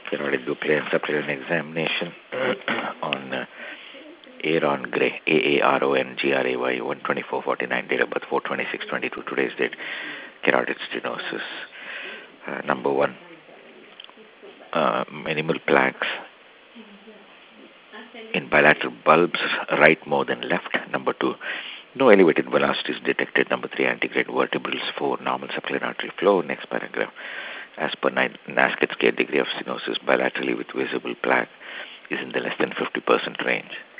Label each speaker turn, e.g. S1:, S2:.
S1: Carotid Duplin subclinical examination on Aaron Gray, Aarongray, 12449, date of birth 42622, today's date, carotid stenosis. Number one, minimal plaques in bilateral bulbs, right more than left. Number two, no elevated velocities detected. Number three, antegrade vertebrals. Four, normal subclinical artery flow. Next paragraph. As per Naskett's scale, degree of stenosis bilaterally with visible plaque is in the less than 50% range.